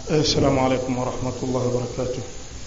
السلام عليكم ورحمة الله وبركاته.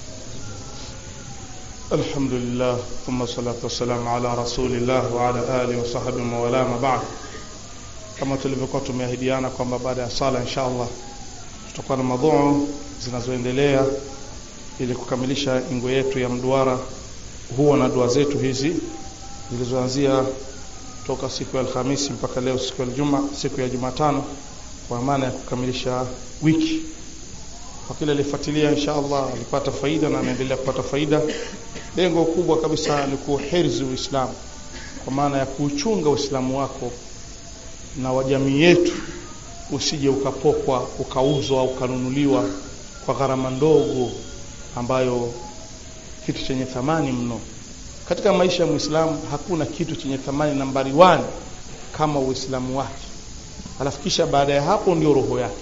الحمد لله ثم الصلاة والسلام على رسول الله وعلى آله وصحبه ولا ما بعد. Kama tulivyokuwa tumeahidiana kwamba baada ya sala inshallah tutakuwa na mada zinazoendelea ili kukamilisha ingo yetu ya mduara huwa na dua zetu hizi zilizoanzia toka siku ya Alhamisi mpaka leo siku ya Jumatano, kwa maana ya kukamilisha wiki. Kwa kila alifuatilia inshallah alipata faida na anaendelea kupata faida. Lengo kubwa kabisa ni kuhifadhi Uislamu, kwa maana ya kuchunga Uislamu wako na wa jamii yetu, usije ukapokwa, ukauzwa au ukanunuliwa kwa gharama ndogo ambayo kitu chenye thamani mno. Katika maisha ya Muislamu hakuna kitu chenye thamani nambari 1 kama Uislamu wake. Alafu kisha baada ya hapo ndio roho yake.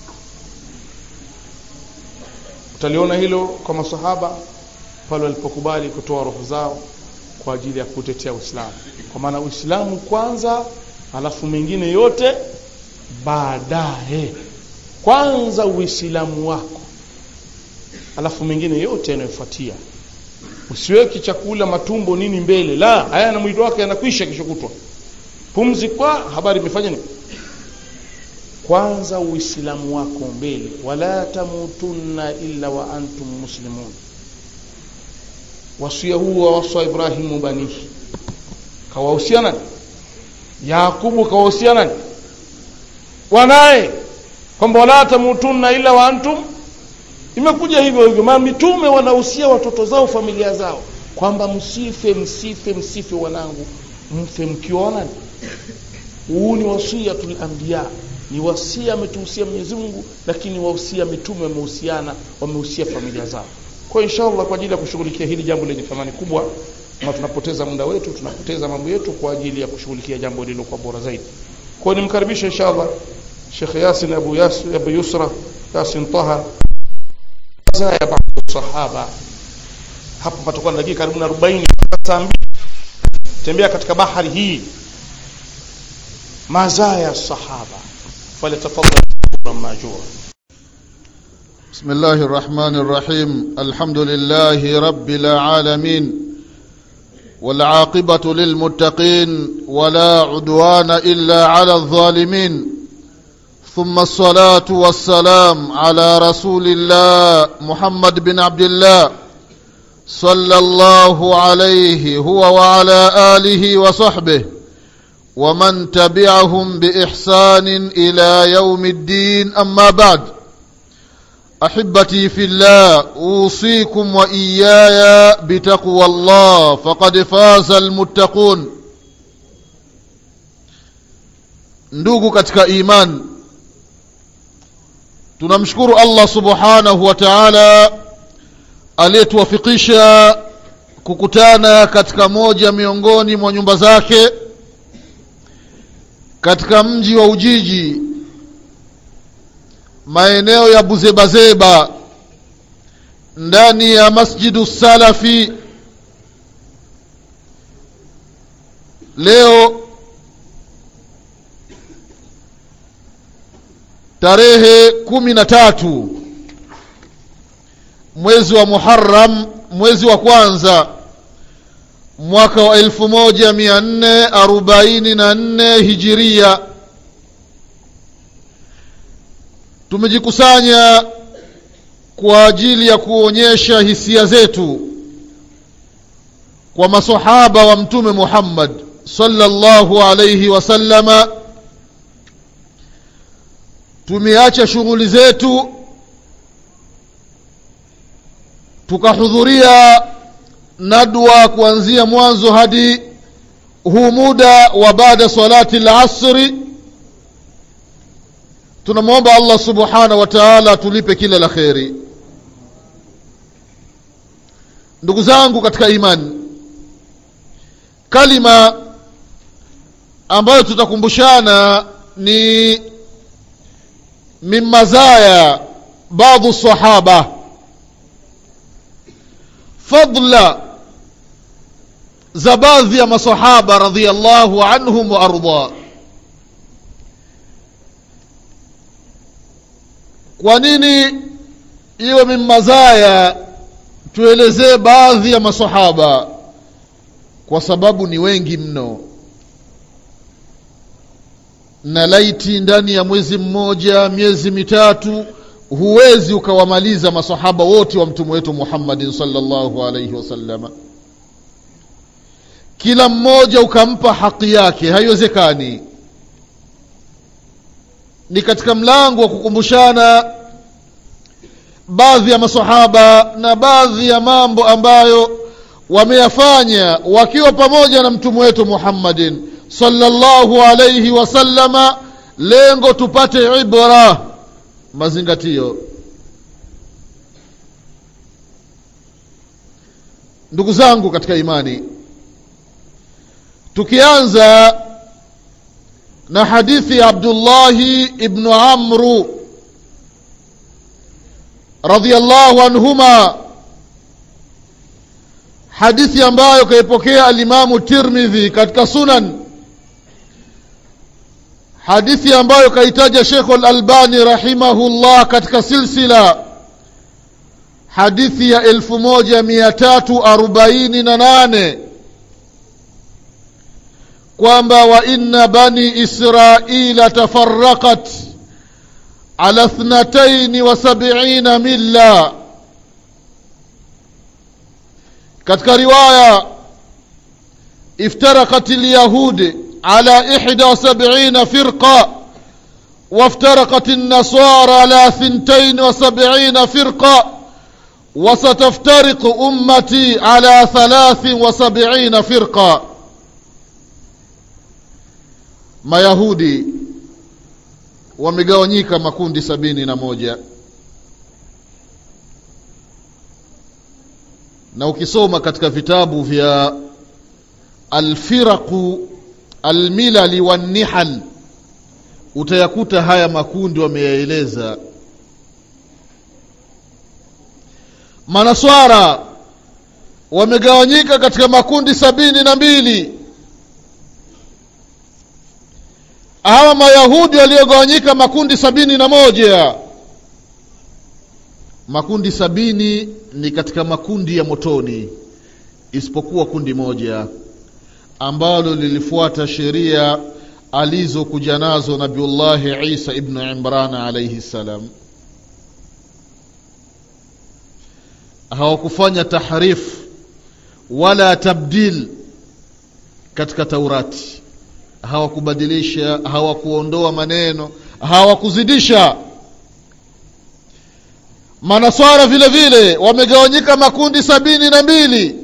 Utaliona hilo kwa masahaba pale walipokubali kutoa roho zao kwa ajili ya kutetea Uislamu. Kwa maana Uislamu kwanza, alafu mengine yote baadaye. Kwanza Uislamu wako, alafu mengine yote yanayofuatia. Usiweki chakula, matumbo, nini mbele. La, haya na mwili wake yanakwisha kisha kutwa. Pumzi kwa habari imefanya nini? Kwanza Uislamu wako mbele. Wala tamutunna illa wa antum muslimun. Wasia huwa wasa Ibrahimu banihi. Kawahusiana Yakubu, kawahusiana wanae kwamba wala tamutunna illa wa antum. Imekuja hivyo hivyo, maana mitume wanahusia watoto zao, familia zao, kwamba msife wanangu, mfe mkiona. Huu ni wasiyatul anbiya, ni wasia ametuhusia Mwenyezi Mungu, lakini wahusia mitume wamehusia familia zao. Kwa inshallah kwa ajili ya kushughulikia hili jambo lenye thamani kubwa, na tunapoteza muda wetu, tunapoteza mambo yetu kwa ajili ya kushughulikia jambo lilo kwa bora zaidi. Kwa nimkaribisha inshallah Sheikh Yasin Abu Yusra Yasin Taha ya baadhi sahaba. Hapo patakuwa na dakika karibu 40 saa 2 tembea katika bahari hii mazaya sahaba. فليتفضل ماجورا. بسم الله الرحمن الرحيم. الحمد لله رب العالمين والعاقبة للمتقين ولا عدوان إلا على الظالمين، ثم الصلاة والسلام على رسول الله محمد بن عبد الله صلى الله عليه هو وعلى آله وصحبه ومن تبعهم بإحسان إلى يوم الدين. أما بعد، أحبتي في الله، أوصيكم وإياي بتقوى الله فقد فاز المتقون. ndugu katika iman, tunamshukuru Allah subhanahu wa ta'ala aliyetuwafikisha kukutana katika moja miongoni mwa nyumba zake katika mji wa Ujiji, maeneo ya Buzebazeba, ndani ya Masjidu Salafi. Leo tarehe 13 mwezi wa Muharram, mwezi wa kwanza, mwaka wa 1444 Hijiria. Tumejikusanya kwa ajili ya kuonyesha hisia zetu kwa maswahaba wa Mtume Muhammad sallallahu alayhi wasallama. Tumeacha shughuli zetu tukahudhuria nadwa kuanzia mwanzo hadi huu muda wa baada salati al-asri. Tunamwomba Allah subhanahu wa ta'ala tulipe kila la khairi. Ndugu zangu katika imani, kalima ambayo tutakumbushana ni mimazaya baadhi sahaba, fadla za baadhi ya masahaba radhiyallahu anhum wa arda. Kwa nini iwe mimazaya tuelezee baadhi ya masahaba? Kwa sababu ni wengi mno, na laiti ndani ya mwezi mmoja, miezi mitatu, huwezi ukawamaliza masahaba wote wa mtume wetu Muhammad sallallahu alayhi wasallam, kila mmoja ukampa haki yake, haiwezekani. Ni katika mlango wa kukumbushana baadhi ya masahaba na baadhi ya mambo ambayo wameyafanya wakiwa pamoja na mtume wetu Muhammadin sallallahu alayhi wasallama, lengo tupate ibra, mazingatio. Ndugu zangu katika imani, tukianza na hadithi ya Abdullah ibn Amr radhiyallahu anhuma, hadithi ambayo kaipokea al-Imam Tirmidhi katika Sunan, hadithi ambayo kaitaja Sheikh al-Albani rahimahullah katika silsila, hadithi ya 1348, kwamba wa inna bani Israila tafarraqat ala 72 milla. katika riwaya افترقت اليهود على 71 فرقة وافترقت النصارى على 72 فرقة وستفترق أمتي على 73 فرقة. Mayahudi wamegawanyika makundi 71, na ukisoma katika vitabu vya al-firaqu al-milali wan-nihal utayakuta haya makundi wameyaeleza. Manaswara wamegawanyika katika makundi 72. Hawa Mayahudi waliogawanyika makundi 71, makundi 70 ni katika makundi ya motoni, isipokuwa kundi moja ambalo lilifuata sheria alizokuja nazo Nabiullah Isa ibn Imran alayhi salam. Hawakufanya tahrif wala tabdil katika Taurati, hawakubadilisha, hawakuondoa maneno, hawakuzidisha. Manaswara vile vile wamegawanyika makundi 72.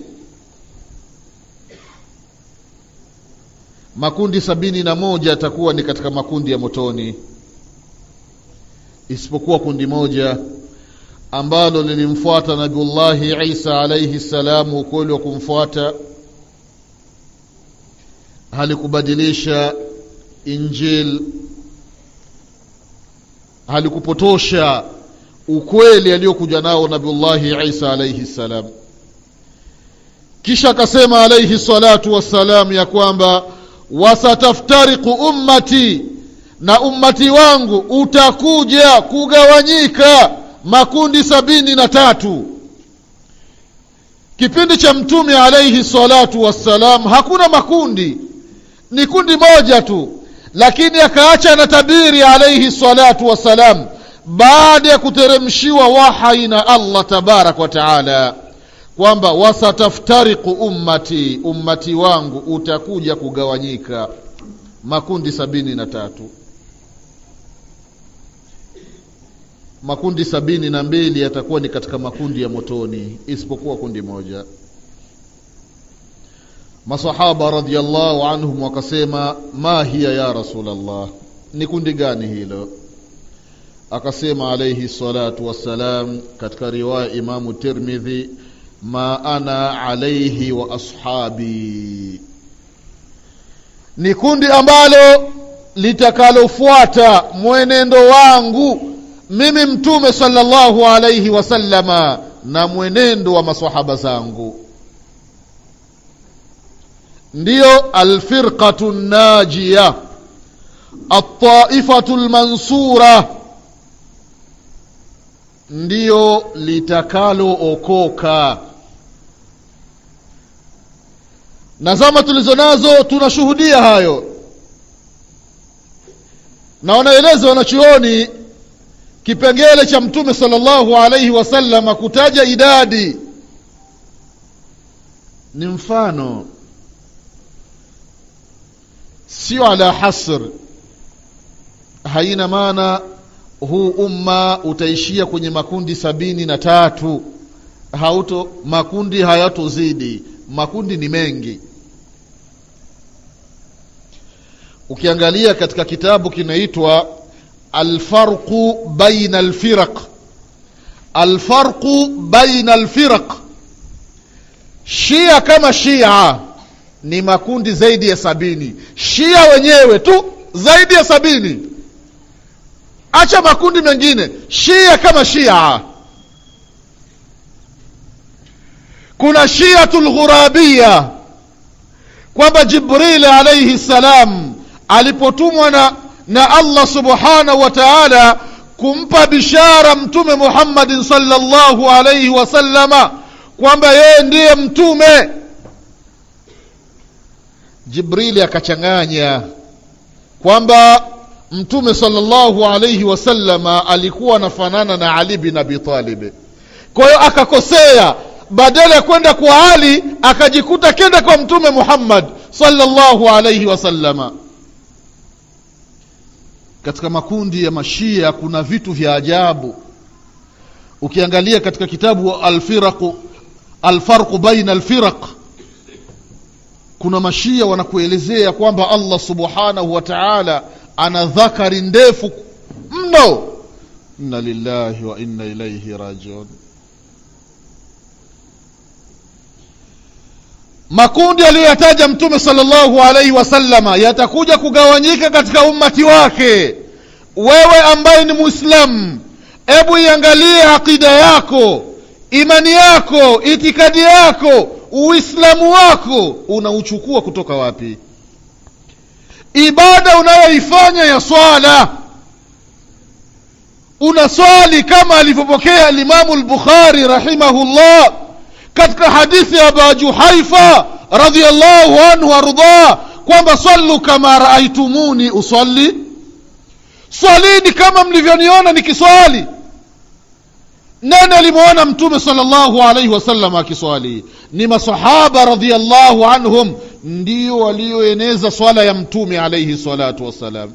Makundi 71 yatakuwa ni katika makundi ya motoni, isipokuwa kundi moja ambalo lilimfuata Nabiullah Isa alayhi salam, ukweli wa kumfuata, halikubadilisha Injil, halikupotosha ukweli aliyokuja nao Nabiullah Isa alayhi salam. Kisha akasema alayhi salatu wassalam ya kwamba wasataftariqu ummati, na ummati wangu utakuja kugawanyika makundi 73. Kipindi cha mtume alayhi salatu wassalam hakuna makundi, ni kundi moja tu, lakini akaacha na tabiri alayhi salatu wassalam baada ya kuteremshiwa wahi na Allah tabarak wa taala kwamba wasataftariqu ummati, ummati wangu utakuja kugawanyika makundi 73. Makundi 72 yatakuwa ni katika makundi ya motoni, isipokuwa kundi moja. Masahaba radhiyallahu anhum wakasema, ma hiya ya Rasulullah, ni kundi gani hilo? Akasema alayhi salatu wassalam katika riwaya Imam Tirmidhi, ma ana alayhi wa ashabi, ni kundi ambalo litakalofuata mwenendo wangu mimi mtume sallallahu alayhi wasallama na mwenendo wa maswahaba zangu. Ndiyo alfirqatu najiyah, at-taifatu al-mansura, ndiyo litakalo okoka. Na zama tulizonazo tunashuhudia hayo, na wanaeleza wanachuoni kipengele cha Mtume sallallahu alayhi wasallam kutaja idadi ni mfano, sio ala hasr. Haina maana huu umma utaishia kwenye makundi 73. Makundi hayatozidi, makundi ni mengi. Ukiangalia katika kitabu kinaitwa Al-Farqu Baina Al-Firaq, Al-Farqu Baina Al-Firaq, Shia kama Shia ni makundi zaidi ya 70. Shia wenyewe tu zaidi ya 70. Acha makundi mengine, Shia kama Shia. Kuna Shiatul Ghurabiyya, kwamba Jibril alayhi salam alipotumwa na Allah subhanahu wa ta'ala kumpa bishara Mtume Muhammad sallallahu alayhi wasallama kwamba yeye ndiye mtume, Jibril akachanganya kwamba Mtume sallallahu alayhi wasallama alikuwa anafanana na Ali bin Abi Talib. Kwa hiyo akakosea, badala ya kwenda kwa Ali akajikuta kenda kwa Mtume Muhammad sallallahu alayhi wasallama. Katika makundi ya Mashia kuna vitu vya ajabu. Ukiangalia katika kitabu Al-Farqu Baina Al-Firaq, kuna Mashia wanakuelezea kwamba Allah subhanahu wa ta'ala ana dhakari ndefu mno. Inna lillahi wa inna ilayhi rajiun. Makundi aliyoyataja Mtume sallallahu alayhi wasallama yatakuja kugawanyika katika ummati wake. Wewe ambaye ni Muislamu, hebu iangalie akida yako, imani yako, itikadi yako, Uislamu wako unauchukua kutoka wapi? Ibada unayoifanya ya swala, unaswali kama alivyopokea Imam al-Bukhari rahimahullah katika hadithi ya Abu Juhaifa radhiyallahu anhu arda, kwamba sallu kama raaitumuni usalli, swalini kama mlivyoniona nikiswali. Nani alimuona Mtume sallallahu alayhi wasallam akiswali? Ni masahaba radhiyallahu anhum, ndio walioeneza swala ya Mtume alayhi salatu wasalam.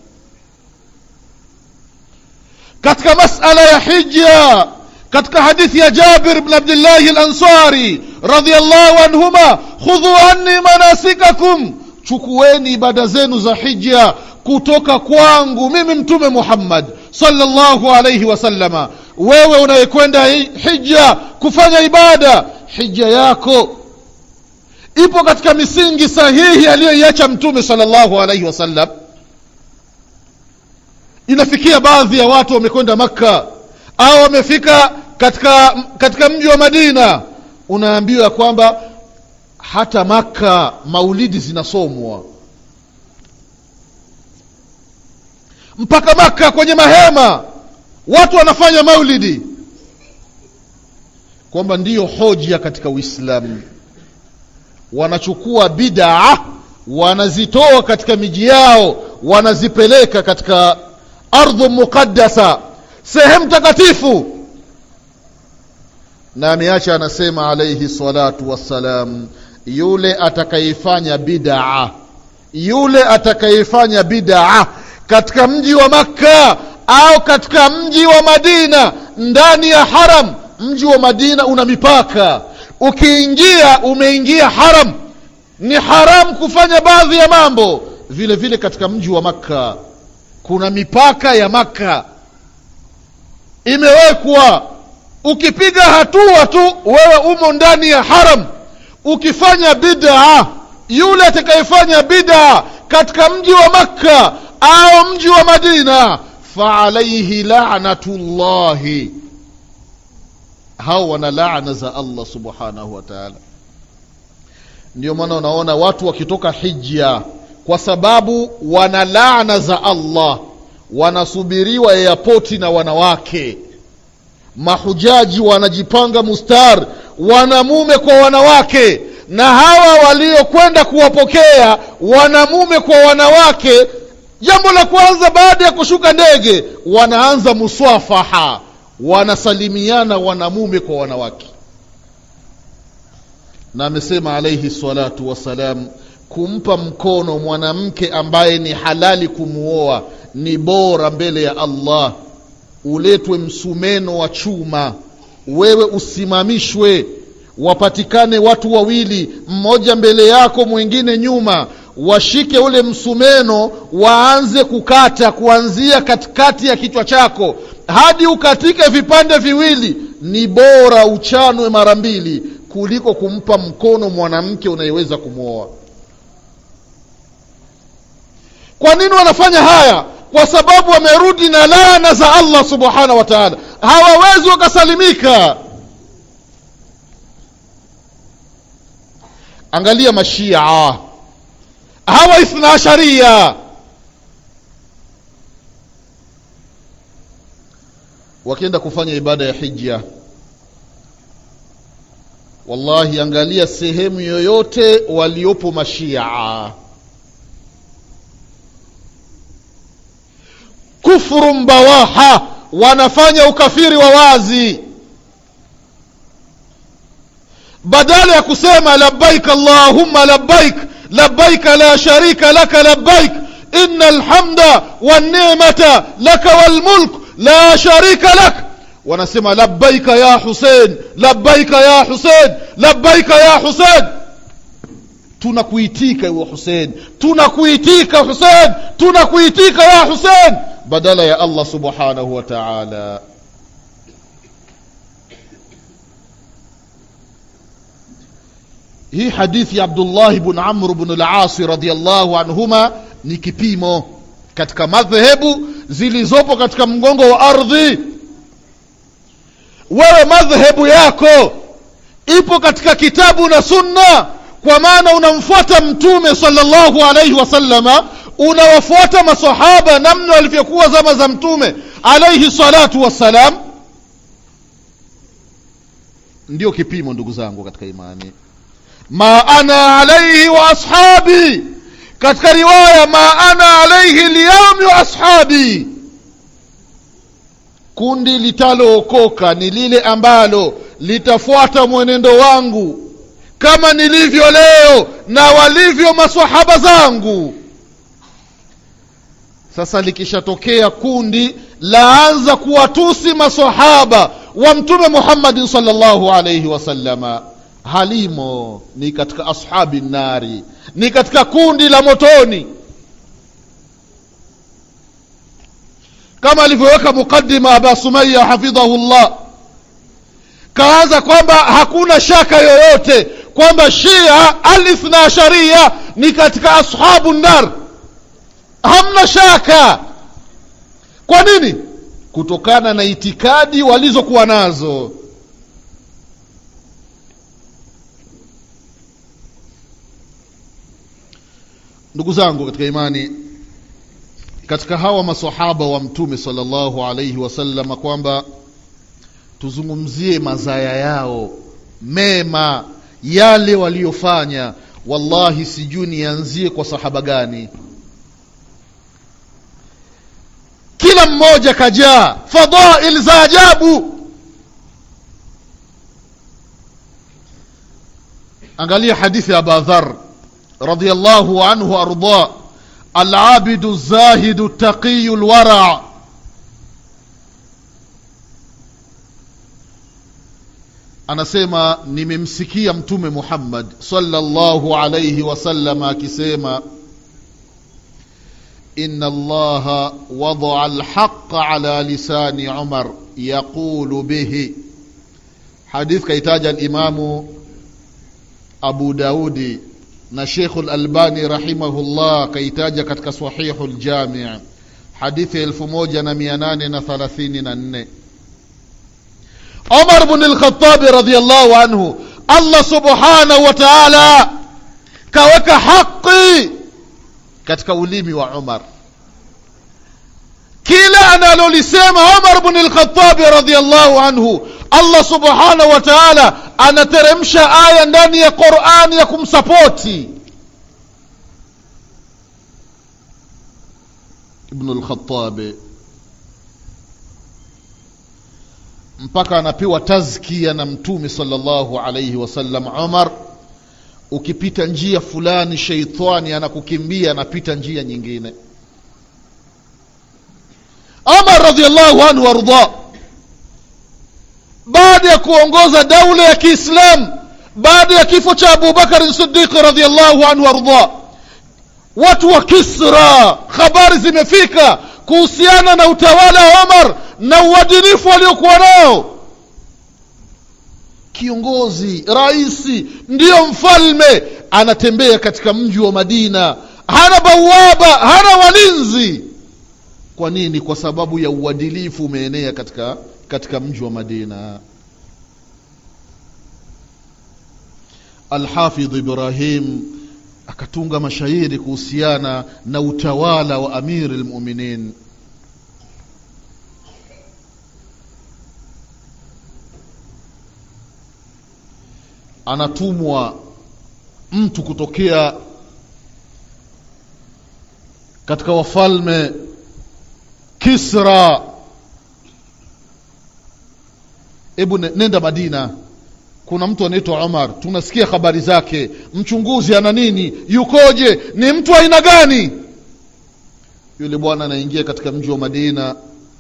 Katika masala ya hija, katika hadithi ya Jabir ibn Abdullah al-Ansari radhiyallahu anhuma, khudhu anni manasikakum, chukueni ibada zenu za hija kutoka kwangu mimi Mtume Muhammad sallallahu alayhi wasallama. Wewe unayekwenda hija kufanya ibada, hija yako ipo katika misingi sahihi aliyoiacha Mtume sallallahu alayhi wasallam. Inafikia baadhi ya watu wamekwenda Makka au wamefika katika mji wa Madina, unaambiwa kwamba hata Makka maulidi zinasomwa, mpaka Makka kwenye mahema watu wanafanya maulidi, kwamba ndiyo hoja katika Uislamu. Wanachukua bid'a, wanazitoa katika miji yao, wanazipeleka katika ardhu muqaddasa, sehemu takatifu. Na ameacha, anasema alayhi salatu wassalam, yule atakayefanya bid'a katika mji wa Makka au katika mji wa Madina ndani ya haram. Mji wa Madina una mipaka, ukiingia umeingia haram, ni haram kufanya baadhi ya mambo. Vile vile katika mji wa Makka kuna mipaka ya Makka imewekwa. Ukipiga hatua tu wewe umo ndani ya haram. Ukifanya bid'a, yule atakayefanya bid'a katika mji wa Makka au mji wa Madina, fa alayhi la'natullahi, hao wana laana za Allah subhanahu wa ta'ala. Ndio maana unaona watu wakitoka hija, kwa sababu wana laana za Allah, wanasubiriwa airport na wanawake. mahujaji wanajipanga mustar, wanamume kwa wanawake, na hawa waliokwenda kuwapokea wanamume kwa wanawake. Jambo la kwanza baada ya kushuka ndege, wanaanza muswafaha, wanasalimiana wanamume kwa wanawake. Na amesema alayhi salatu wasalam, kumpa mkono mwanamke ambaye ni halali kumuoa ni bora mbele ya Allah. Uletwe msumeno wa chuma, wewe usimamishwe, wapatikane watu wawili, mmoja mbele yako mwingine nyuma, washike ule msumeno, waanze kukata kuanzia katikati ya kichwa chako hadi ukatike vipande viwili. Ni bora uchanwe mara mbili kuliko kumpa mkono mwanamke unayeweza kumuoa. Kwa nini wanafanya haya? Kwa sababu wamerudi na laana za Allah subhanahu wa ta'ala, hawawezi wakasalimika. Angalia mashia, hawa Ithna Asharia, wakienda kufanya ibada ya hija, wallahi angalia sehemu yoyote waliopo mashia, kufuru mbawaha, wanafanya ukafiri wa wazi. Badala ya kusema labbaik allahumma labbaik, labbaik la sharika laka labbaik, innal hamda wan ni'mata laka wal mulk la sharika lak, wanasema labbaik ya Hussein, labbaik ya Hussein, labbaik ya Hussein. Tunakuitika ya Hussein, tunakuitika Hussein, tunakuitika ya Hussein, badala ya Allah subhanahu wa ta'ala. Hii hadithi ya Abdullah ibn Amr ibn al-As radhiyallahu anhuma ni kipimo katika madhehebu zilizopo katika mgongo wa ardhi. Wewe madhehebu yako ipo katika kitabu na sunna, kwa maana unamfuata mtume sallallahu alayhi wasallama, unawafuata masahaba namna walivyokuwa zama za mtume alayhi salatu wassalam, ndio kipimo ndugu zangu katika imani. Ma ana alayhi wa ashabi, katika riwaya ma ana alayhi al-yawm wa ashabi, kundi litalookoka ni lile ambalo litafuata mwenendo wangu kama nilivyo leo na walivyo maswahaba zangu. Sasa likishatokea kundi laanza kuwatusi maswahaba wa mtume Muhammad sallallahu alayhi wasallama, halimo, ni katika ashabi nari, ni katika kundi la motoni. Kama alivyoweka mukaddima Aba Sumayya hafidhahullah, kaanza kwamba hakuna shaka yoyote kwamba Shia al-Ithna Asharia ni katika ashabu nar. Hamna shaka. Kwa nini? Kutokana na itikadi walizokuwa nazo. Ndugu zangu katika imani, katika hawa maswahaba wa mtume sallallahu alayhi wasallam, kwamba tuzungumzie mazaya yao mema, yale waliofanya. Wallahi sijui nianzie kwa sahaba gani. Kila mmoja kajaa fadhail za ajabu. Angalia hadithi ya Abu Dharr radiyallahu anhu arda, al-abidu zahidu taqiyu al-wara'. Anasema nimemsikia mtume Muhammad sallallahu alayhi wasallam akisema, inna allaha wada'a al-haqqa ala lisani Umar yaqulu bihi. Hadith kaitaja al-Imamu Abu Daudi na Sheikh al-Albani rahimahullah kaitaja katika Sahihul Jami', hadithi 1834. Umar ibn al-Khattab radhiyallahu anhu, Allah subhanahu wa ta'ala kaweka haki katika ulimi wa Umar. kila analolisema Umar ibn al-Khattab radhiyallahu anhu, Allah subhanahu wa ta'ala anateremsha aya ndani ya Qur'an ya kumsapoti. Ibn al-Khattab mpaka anapewa tazkia na Mtume sallallahu alayhi wasallam, Umar, ukipita njia fulani sheitani anakukimbia, anapita njia nyingine. Umar radhiyallahu anhu warda, baada ya kuongoza daula ya Kiislamu, baada ya kifo cha Abu Bakar Siddiq radhiyallahu anhu warda, watu wa Kisra habari zimefika kuhusiana na utawala wa Umar na uadilifu aliokuwa nao. Kiongozi, raisi, ndiyo mfalme, anatembea katika mji wa Madina, hana bawaba, hana walinzi. Kwa nini? Kwa sababu ya uadilifu umeenea katika mji wa Madina. Al-Hafidh Ibrahim akatunga mashairi kuhusiana na utawala wa Amir al-Mu'minin. Anatumwa mtu kutokea katika wafalme Kisra, nenda Madina, kuna mtu anaitwa Umar, tunasikia habari zake, mchunguzi ana nini, yukoje, ni mtu aina gani? Yule bwana anaingia katika mji wa Madina,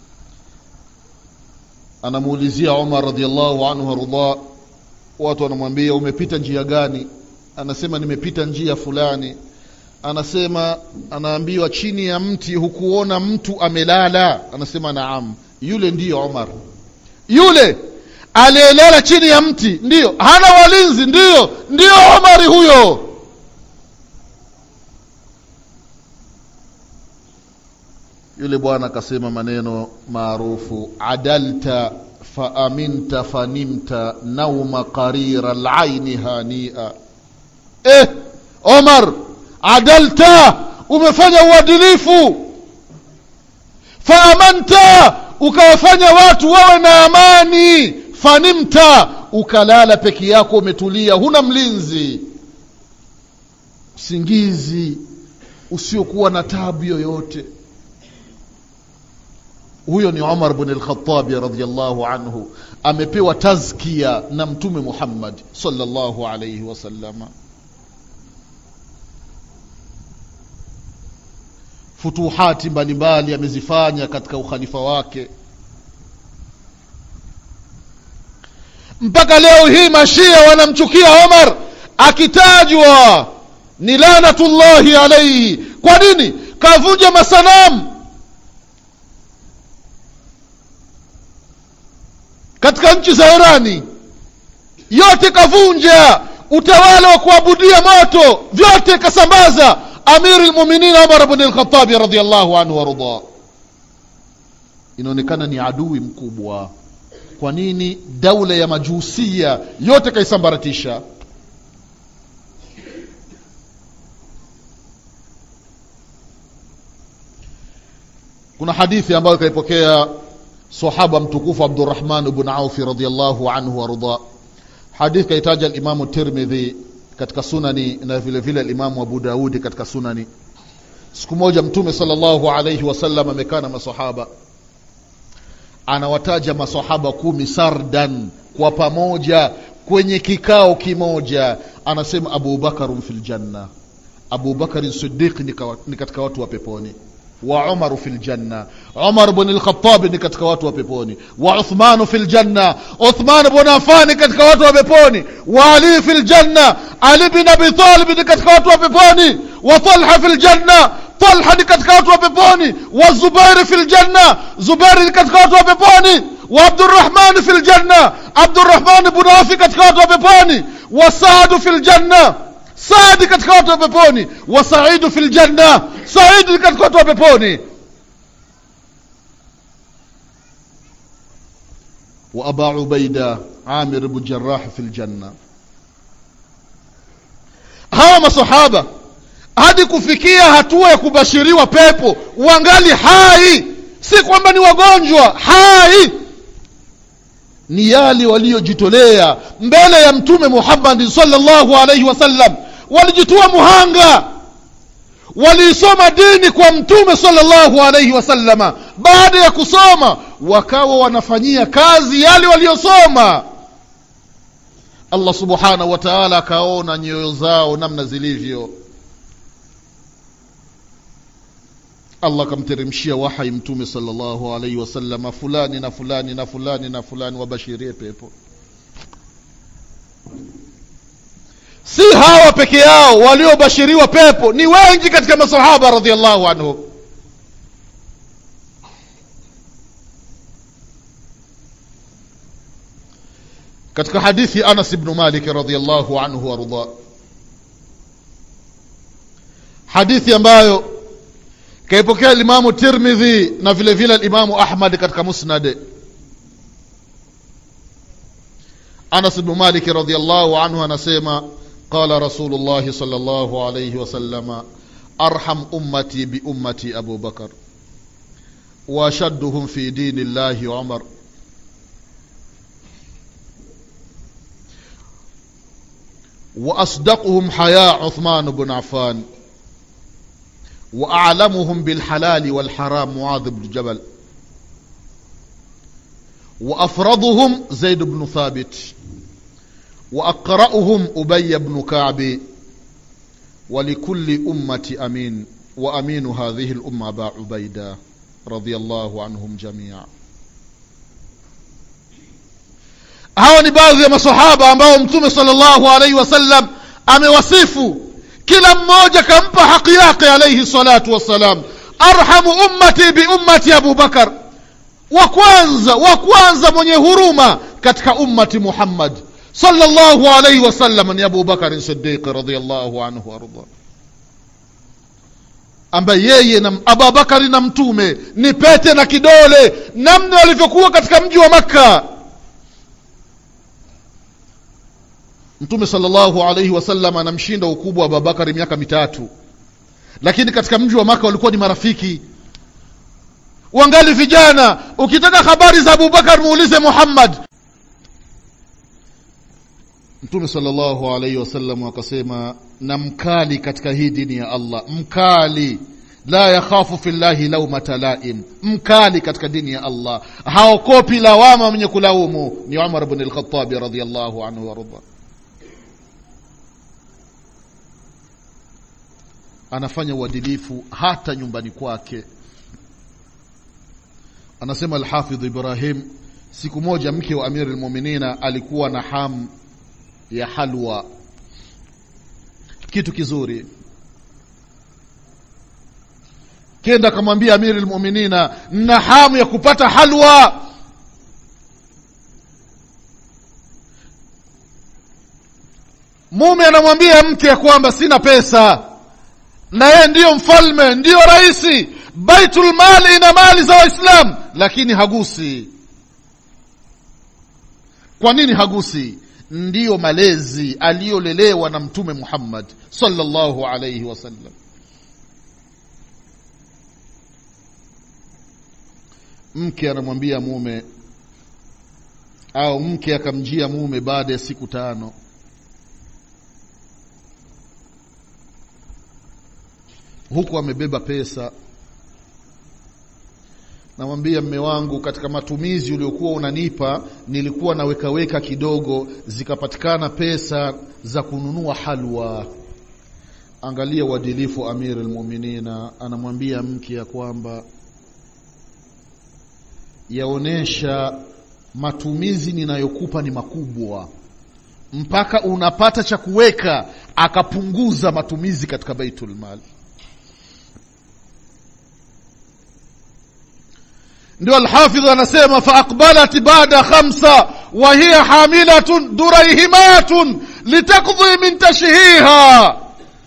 anamuulizia Umar radhiyallahu anhu arda. Watu wanamwambia umepita njia gani? Anasema nimepita njia fulani. Anasema, anaambiwa chini ya mti hukuona mtu amelala? Anasema naam. Yule ndiyo Umar, yule aliyelala chini ya mti, ndiyo, hana walinzi, ndiyo Umar huyo. Yule bwana akasema maneno maarufu, adalta fa aminta fanimta nauma qarira al-aini hania. Umar, adalta, umefanya uadilifu, fa amanta, ukawafanya watu wawe na amani, fanimta, ukalala peke yako umetulia, huna mlinzi, usingizi usiokuwa na taabu yoyote. Huyo ni Umar ibn al-Khattab radhiyallahu anhu, amepewa tazkia na Mtume Muhammad sallallahu alayhi wasallam. Futuhati mbalimbali amezifanya katika ukhalifa wake. Mpaka leo hii mashia wanamchukia Umar, akitajwa ni lanatullahi alayhi. Kwa nini? Kavunja masanamu katika nchi za Irani, yote kavunja. Utawala wa kuabudia moto vyote kasambaza. Amir al-Mu'minin Umar ibn al-Khattab radhiyallahu anhu warda, inaonekana ni adui mkubwa. Kwa nini? Daula ya majusia yote kaisambaratisha. Kuna hadithi ambayo kaipokea sahaba mtukufu Abdurrahman ibn Auf radhiyallahu anhu warda. Hadithi kaitaja al-Imam Tirmidhi katika sunani na vile vile al-Imam Abu Daud katika sunani. Siku moja Mtume sallallahu alayhi wasallam amekaa na masahaba, anawataja masahaba 10 sardan kwa pamoja kwenye kikao kimoja. Anasema Abu Bakar fil janna, Abu Bakar Siddiq ni katika watu wa peponi, wa Umar fil janna, Umar ibn al-Khattab ni katika watu wa peponi, wa Uthman fil janna, Uthman ibn Affan ni katika watu wa peponi, wa Ali fil janna, Ali ibn Abi Talib ni katika watu wa peponi, wa Talha fil janna, Talha ni katika watu wa peponi, wa Zubair fil janna, Zubair ni katika watu wa peponi, wa Abdurrahman fil janna, Abdurrahman ibn Auf katika watu wa peponi, wa Saad fil janna, Saad katika watu wa peponi, wa Sa'id fil janna, Sa'id katika watu wa peponi, wa Abu Ubaida Amir ibn Jarrah fil janna. Hawa masahaba hadi kufikia hatua ya kubashiriwa pepo wangali hai, si kwamba ni wagonjwa hai, ni yale waliojitolea mbele ya mtume Muhammad sallallahu alaihi wasallam. Walijitoa muhanga, walisoma dini kwa mtume sallallahu alaihi wasallam. Baada ya kusoma wakawa wanafanyia kazi yale waliosoma. Allah subhanahu wa ta'ala akaona nyoyo zao namna zilivyo. Allah kamteremshia wahyi mtume sallallahu alaihi wasallam, fulani na fulani na fulani na fulani wabashirie pepo. Si hawa peke yao waliobashiriwa pepo, ni wengi katika masahaba radhiallahu anhu. Katika hadithi Anas ibn Malik radhiallahu anhu warda, hadithi ambayo kaipokea Imam Tirmidhi na vile vile Imam Ahmad katika Musnad. Anas ibn Malik radhiallahu anhu anasema, qala Rasulullah sallallahu alayhi wasallam, arham ummati bi ummati Abu Bakar wa ashadduhum fi dinillahi Umar wa asdaquhum haya Uthman ibn Affan wa a'lamuhum bil halal wal haram Muadh ibn Jabal wa afraduhum Zaid ibn Thabit wa aqra'uhum Ubay ibn Ka'b wa likulli ummati amin wa aminu hadhihi al umma Aba Ubaida radiyallahu anhum jami'a. Hawa ni baadhi ya maswahaba ambao mtume sallallahu alaihi wasallam amewasifu, kila mmoja kampa haki yake alayhi salatu wassalam. Arhamu ummati bi ummati Abu Bakar, wa kwanza mwenye huruma katika ummati Muhammad sallallahu alaihi wasallam ni Abu Bakar Siddiq radhiyallahu anhu warda, ambaye yeye na Abu Bakar na mtume ni pete na kidole, namna walivyokuwa katika mji wa Makka. Mtume sallallahu alaihi wasallam anamshinda ukubwa wa Abu Bakar miaka 3, lakini katika mji wa Makka walikuwa ni marafiki, wangali vijana. Ukitaka habari za Abu Bakar muulize Muhammad. Mtume sallallahu alaihi wasallam akasema, na mkali katika hii dini ya Allah, mkali, la yakhafu fillahi lawmata laim, mkali katika dini ya Allah, haokopi lawama mwenye kulaumu, ni Umar ibn al-Khattab radhiyallahu anhu warda. Anafanya uadilifu hata nyumbani kwake. Anasema al-Hafidh Ibrahim, siku moja mke wa Amir al-Mu'minina alikuwa na hamu ya halwa, kitu kizuri. Kenda akamwambia Amir al-Mu'minina, na hamu ya kupata halwa. Mume anamwambia mke ya kwamba sina pesa, na yeye ndiyo mfalme, ndiyo raisi, Baitul Mali ina mali za Waislamu, lakini hagusi. Kwa nini hagusi? Ndiyo malezi aliyolelewa na mtume Muhammad sallallahu alayhi wasallam. Mke anamwambia mume, au mke akamjia mume baada ya siku 5, huku amebeba pesa. Namwambia, mme wangu, katika matumizi uliokuwa unanipa nilikuwa naweka kidogo, zikapatikana pesa za kununua halwa. Angalia uadilifu Amir al-Mu'minina, anamwambia mke ya kwamba yaonesha matumizi ninayokupa ni makubwa, mpaka unapata cha kuweka, akapunguza matumizi katika Baitul Mali. Ndio al-Hafidh anasema, fa aqbalat ba'da 5 wa hiya hamilatun durayhimatun litaqdi min tashhiha,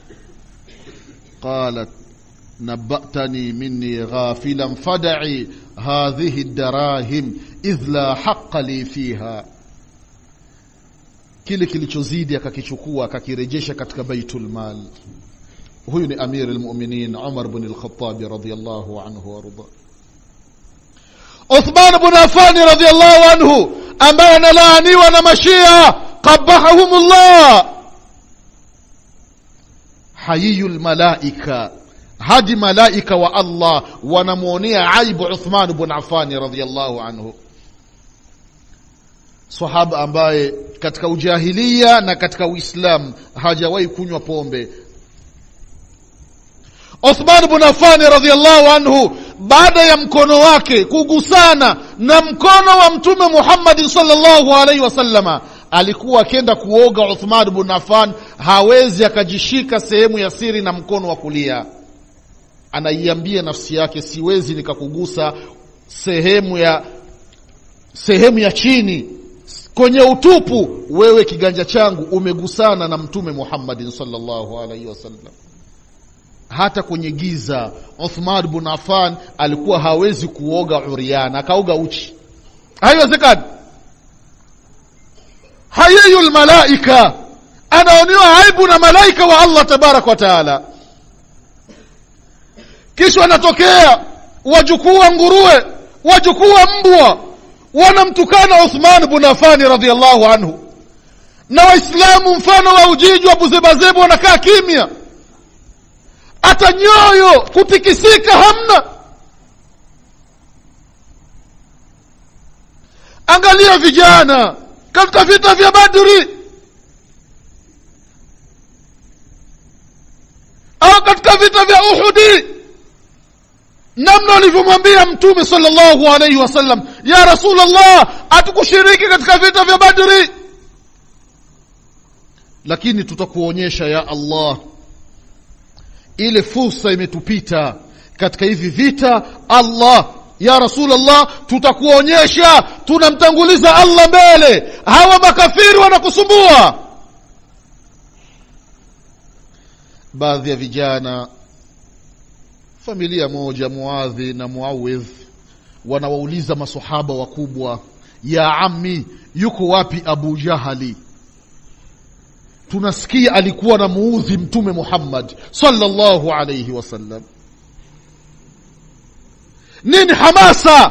qalat nabatani minni ghafilan fad'i hadhihi ad-darahim idh la haqqa li fiha. Kile kilichozidi akakichukua akakirejesha katika Baitul Mal. Huyu ni Amir al-Mu'minin Umar ibn al-Khattab radhiyallahu anhu warda. Uthman ibn Affan radhiyallahu anhu ambaye analaaniwa na mashia qabahumullah, hayiyul malaika, hadi malaika wa Allah wanamuonea aibu Uthman ibn Affan radhiyallahu anhu, sahaba ambaye katika ujahilia na katika Uislamu hajawahi kunywa pombe. Uthman ibn Affan radhiyallahu anhu baada ya mkono wake kugusana na mkono wa Mtume Muhammad sallallahu alaihi wasallama, alikuwa akienda kuoga Uthman ibn Affan hawezi akajishika sehemu ya siri na mkono wa kulia. Anaiambia nafsi yake, siwezi nikakugusa sehemu ya chini kwenye utupu, wewe kiganja changu umegusana na Mtume Muhammad sallallahu alaihi wasallam. Hata kwenye giza Uthman ibn Affan alikuwa hawezi kuoga uriana, akaoga uchi. Haiwezekani. Hayul malaika, anaoniwa aibu na malaika wa Allah tabarak wa taala. Kisha anatokea wajukuu wa nguruwe, wajukuu wa mbwa, wanamtukana Uthman ibn Affan radhiyallahu anhu, na Waislamu mfano wa ujiji wa buzebazebu wanakaa kimya, hata nyoyo kutikisika hamna. Angalia vijana katika vita vya Badri au katika vita vya Uhudi, namna alivyomwambia Mtume sallallahu alaihi wasallam, ya Rasulullah, atukushiriki katika vita vya Badri, lakini tutakuonyesha ya Allah, ile fursa imetupita katika hivi vita. Allah, ya Rasulullah, tutakuonyesha, tunamtanguliza Allah mbele, hawa makafiri wanakusumbua. Baadhi ya vijana, familia moja, Muadhi na Muawidh, wanawauliza masahaba wakubwa, ya ammi, yuko wapi Abu Jahali? Tunasikia alikuwa na muudhi Mtume Muhammad sallallahu alayhi wasallam. Nini hamasa?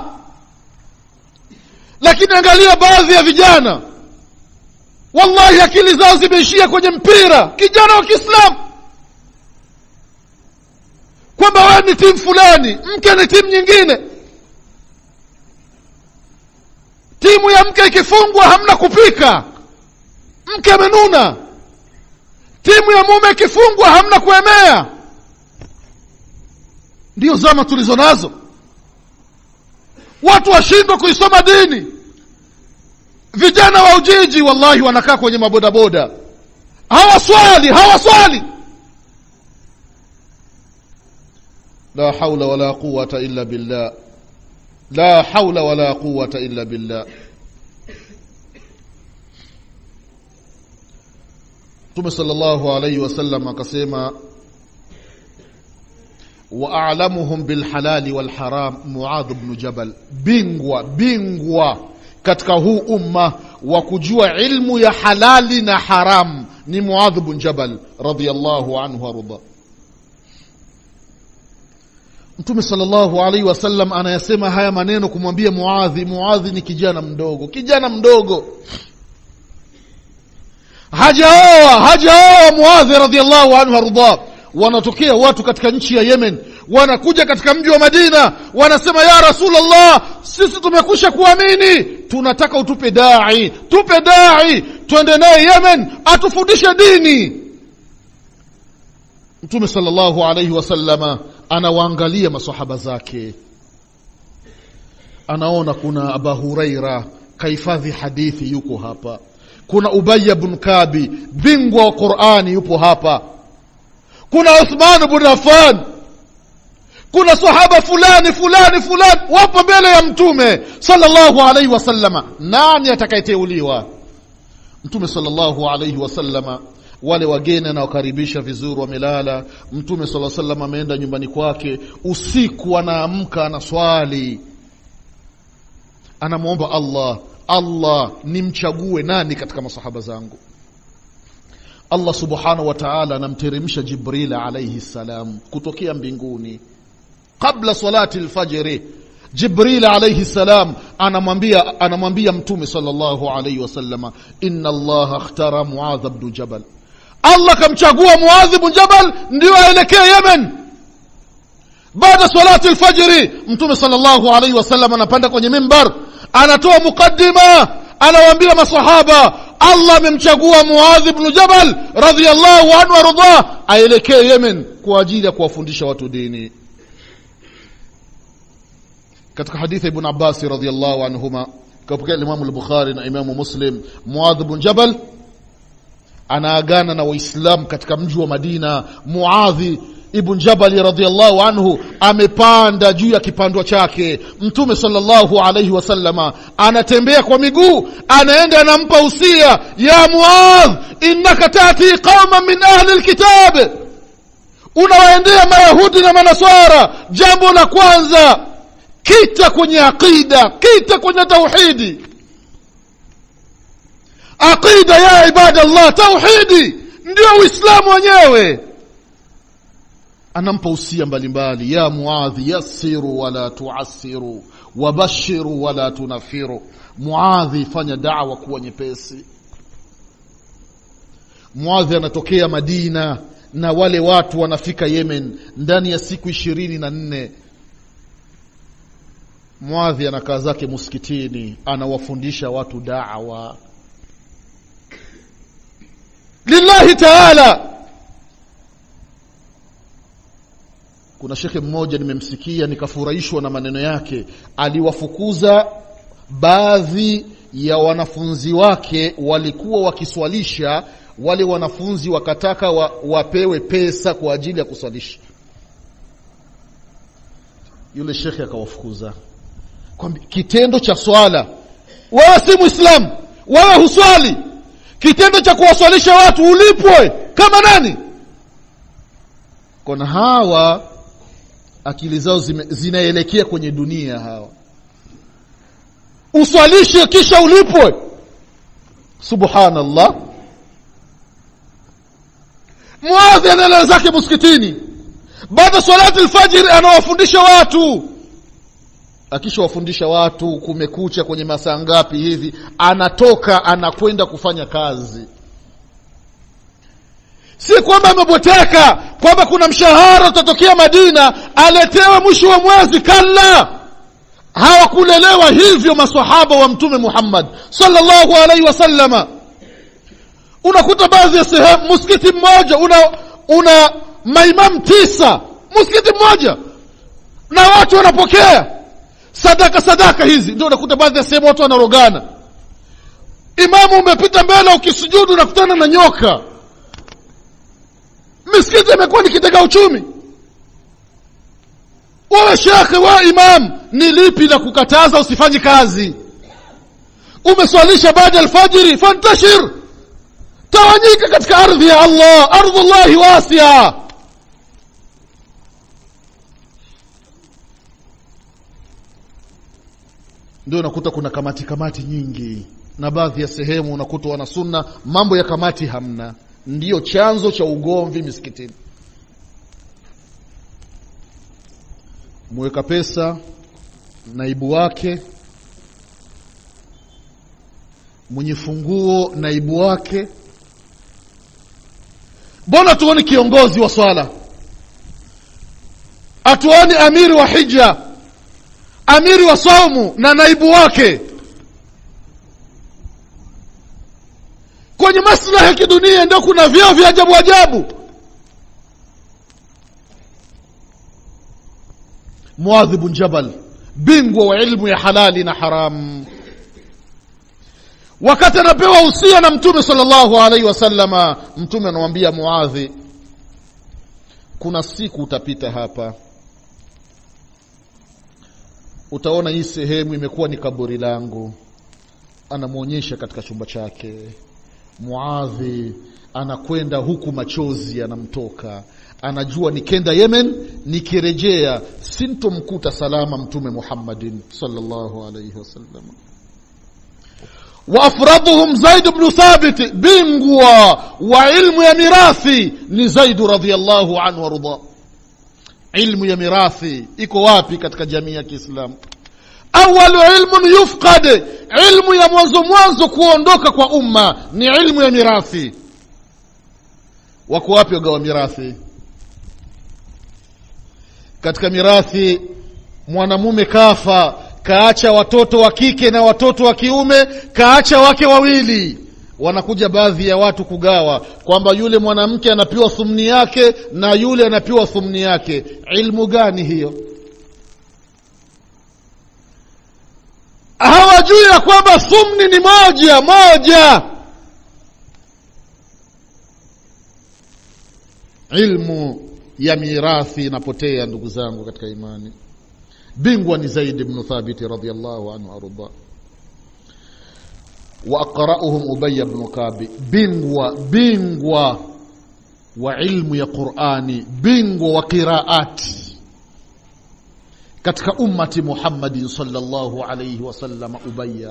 Lakini angalia baadhi ya vijana, wallahi akili zao zimeishia kwenye mpira. Kijana wa Kiislamu, kwamba wewe ni timu fulani, mke ni timu nyingine. Timu ya mke ikifungwa hamna kupika, mke amenuna. Timu ya mume ikifungwa hamna kuemea. Ndio zama tulizo nazo. Watu washindwa kuisoma dini. Vijana wa Ujiji wallahi wanakaa kwenye mabodaboda, hawaswali. La haula wala quwwata illa billah, la haula wala quwwata illa billah. Mtume sallallahu alayhi wasallam akasema, wa a'lamuhum bil halali wal haram Muadh ibn Jabal. Bingwa katika huu umma wa kujua ilmu ya halali na haram ni Muadh ibn Jabal radhiyallahu anhu arda. Mtume sallallahu alayhi wasallam anayasema haya maneno kumwambia Muadhi ni kijana mdogo. Hajaoa Muadhi radhiyallahu anhu arda. Wanatokea watu katika nchi ya Yemen, wanakuja katika mji wa Madina, wanasema, ya Rasulullah, sisi tumekusha kuamini, tunataka utupe dai, twende naye Yemen atufundishe dini. Mtume sallallahu alayhi wasallama anawaangalia masahaba zake, anaona kuna Abu Huraira kahifadhi hadithi yuko hapa, kuna Ubay ibn Kabi bingwa wa Qur'ani yupo hapa, kuna Uthman ibn Affan, kuna sahaba fulani wapo mbele ya Mtume sallallahu alayhi wasallama. Nani atakayeteuliwa? Mtume sallallahu alayhi wasallama wale wageni na wakaribisha vizuri, wamelala. Mtume sallallahu alayhi wasallam ameenda nyumbani kwake, usiku anaamka, anaswali, anamuomba Allah nimchague nani katika masahaba zangu. Allah subhanahu wa ta'ala anamteremsha Jibril alayhi salam kutokea mbinguni kabla salati al-fajr, Jibril alayhi salam anamwambia mtume sallallahu alayhi wasallam, inna Allah akhtara Muadh ibn Jabal, Allah kamchagua Muadh ibn Jabal ndio aelekee Yemen. Baada salati al-fajr mtume sallallahu alayhi wasallam anapanda kwenye mimbar, anatoa mukaddima, anawaambia masahaba Allah amemchagua Muadh ibn Jabal radhiyallahu anhu warda aelekee Yemen kwa ajili ya kuwafundisha watu dini. Katika hadithi ibn Abbas radhiyallahu anhuma, katika Imam al-Bukhari na Imam Muslim, Muadh ibn Jabal anaagana na Waislamu katika mji wa Madina. Muadh ibn Jabal radhiyallahu anhu amepanda juu ya kipandwa chake. Mtume sallallahu alayhi wasallama anatembea kwa miguu, anaenda anampa usia, ya Muadh, innaka tati qauman min ahli alkitab, unawaendea mayahudi na manaswara. Jambo la kwanza, kita kwenye aqida, kita kwenye tauhidi. Aqida ya ibadallah, tauhidi ndio Uislamu wenyewe. Anampa usia mbalimbali, ya Muadh, yassiru wala tuassiru, wabashiru wala tunafiru. Muadh, fanya da'wa kuwa nyepesi. Muadh anatokea Madina na wale watu wanafika Yemen ndani ya siku 24. Muadh anakaa zake msikitini, anawafundisha watu da'wa lillahi ta'ala. Kuna shekhe mmoja nimemsikia nikafurahishwa na maneno yake. Aliwafukuza baadhi ya wanafunzi wake, walikuwa wakiswalisha, wale wanafunzi wakataka wapewe pesa kwa ajili ya kuswalisha. Yule shekhe akawafukuza kwa kitendo cha swala. Wewe si Muislamu, wewe huswali, kitendo cha kuwaswalisha watu ulipwe kama nani? Kuna hawa akili zao zinaelekea kwenye dunia. Hawa uswalishe kisha ulipwe, subhanallah. Muadh analala zake msikitini, baada salati al-fajr anawafundisha watu. Akishawafundisha watu kumekucha kwenye masaa ngapi hivi, anatoka anakwenda kufanya kazi. Si kwamba ameboteka kwamba kuna mshahara utatokea Madina aletewe mwisho wa mwezi, kalla. Hawakulelewa hivyo maswahaba wa Mtume Muhammad sallallahu alaihi wasallama. Unakuta baadhi ya sehemu msikiti mmoja una maimam 9, msikiti mmoja, na watu wanapokea sadaka hizi. Ndio unakuta baadhi ya sehemu watu wanarogana. Imamu umepita mbele, ukisujudu unakutana na nyoka. Misikiti imekuwa ni kitega uchumi. Wewe shekhe wa imam, ni lipi la kukataza usifanye kazi? Umeswalisha baada al-fajr, fantashir, tawanyika katika ardhi ya Allah, ardhullahi wasi'a. Ndio unakuta kuna kamati nyingi, na baadhi ya sehemu unakuta wana sunna, mambo ya kamati hamna. Ndiyo chanzo cha ugomvi misikitini. Mweka pesa naibu wake, mwenye funguo naibu wake. Mbona tuone kiongozi wa swala, atuone amiri wa hija, amiri wa saumu na naibu wake? Kwenye maslahi ya kidunia ndio kuna vyao vya ajabu. Muadh ibn Jabal, bingwa wa ilmu ya halali na haram, wakati anapewa usia na Mtume sallallahu alaihi wasallama, Mtume anamwambia Muadh, kuna siku utapita hapa, utaona hii sehemu imekuwa ni kaburi langu. Anamuonyesha katika chumba chake. Muadh anakwenda huku machozi anamtoka. Anajua nikenda Yemen, nikirejea sintomkuta salama Mtume Muhammadin sallallahu alayhi wasallam. Wa afraduhum Zaid ibn Thabit, bingwa wa ilmu ya mirathi ni Zaid radhiyallahu anhu warda. Ilmu ya mirathi iko wapi katika jamii ya Kiislamu? Awwalu ilmun yufqad, ilmu ya mwanzo kuondoka kwa umma ni ilmu ya mirathi. Wako wapi wagawa mirathi? Katika mirathi mwanamume kafa, kaacha watoto wa kike na watoto wa kiume, kaacha wake wawili. Wanakuja baadhi ya watu kugawa kwamba yule mwanamke anapewa thumni yake na yule anapewa thumni yake. Ilmu gani hiyo? Hawajui ya kwamba thumni ni moja. Ilmu ya mirathi inapotea ndugu zangu katika imani. Bingwa ni Zaid ibn Thabit radhiyallahu anhu arda, wa aqra'uhum Ubay ibn Ka'b. Bingwa wa ilmu ya Qur'ani, bingwa wa qiraati katika ummati Muhammadin sallallahu alayhi wasallam. Ubay,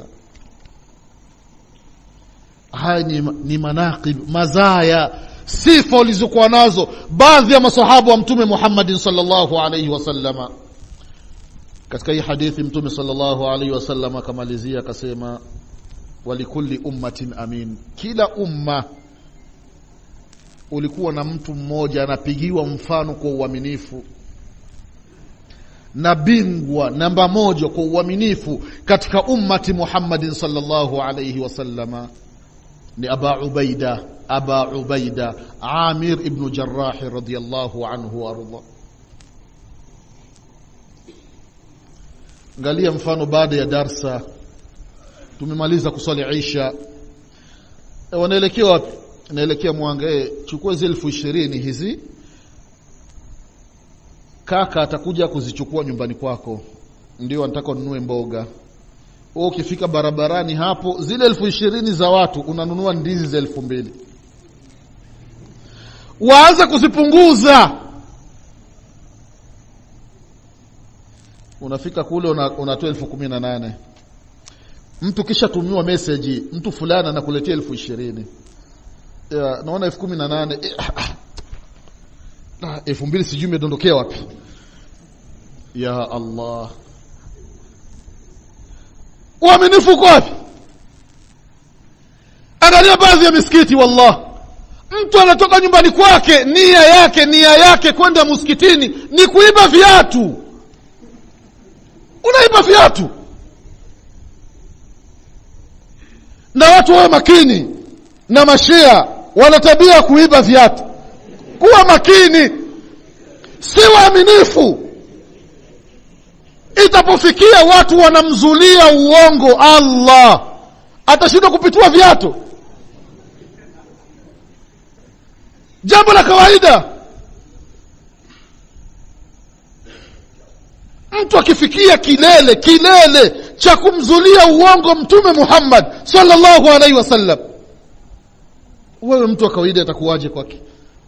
haya ni manaqib, mazaya, sifa walizokuwa nazo baadhi ya masahaba wa mtume Muhammadin sallallahu alayhi wasallam. Katika hii hadithi mtume sallallahu alayhi wasallam akamalizia akasema, walikulli ummatin amin, kila umma ulikuwa na mtu mmoja anapigiwa mfano kwa uaminifu. Na bingwa namba moja kwa uaminifu katika ummati Muhammadin sallallahu alayhi wasallam ni Aba Ubaida Amir ibn Jarrah radhiyallahu anhu arda. Angalia mfano, baada ya darsa tumemaliza kusali Isha, wanaelekea wapi? Naelekea Mwanga. Chukua zile 20,000 hizi, kaka atakuja kuzichukua nyumbani kwako, ndio nataka ununue mboga. Wewe ukifika barabarani hapo, zile 20,000 za watu unanunua ndizi za 2,000. Waanza kuzipunguza. Unafika kule unatoa 18,000. Mtu kisha tumiwa message, mtu fulani anakuletea 20,000. Naona 18,000. 2,000 sijui imedondokea wapi. Ya Allah, uaminifu kwa wapi? Angalia baadhi ya misikiti, wallah, mtu anatoka nyumbani kwake, nia yake kwenda msikitini ni kuiba viatu. Unaiba viatu. Na watu wawe makini, na mashia wana tabia kuiba viatu. Kuwa makini, si waaminifu. Itapofikia watu wanamzulia uongo, Allah atashindwa kupitua viatu. Jambo la kawaida. Mtu akifikia kilele cha kumzulia uongo mtume Muhammad sallallahu alaihi wasallam, wewe mtu wa kawaida atakuwaje kwake?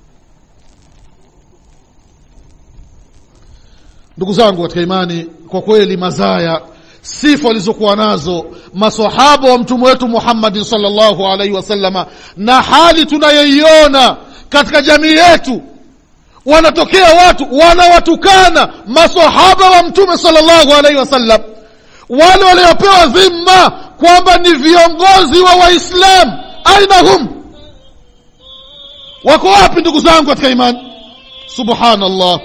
Ndugu zangu katika imani, kwa kweli mazaya, sifa walizokuwa nazo maswahaba wa mtume wetu Muhammad sallallahu alaihi wasallam, na hali tunayoiona katika jamii yetu, wanatokea watu wanawatukana maswahaba wa mtume sallallahu alaihi wasallam, wale waliopewa dhima kwamba ni viongozi wa Waislamu. Ainahum, wako wapi ndugu zangu katika imani? Subhanallah,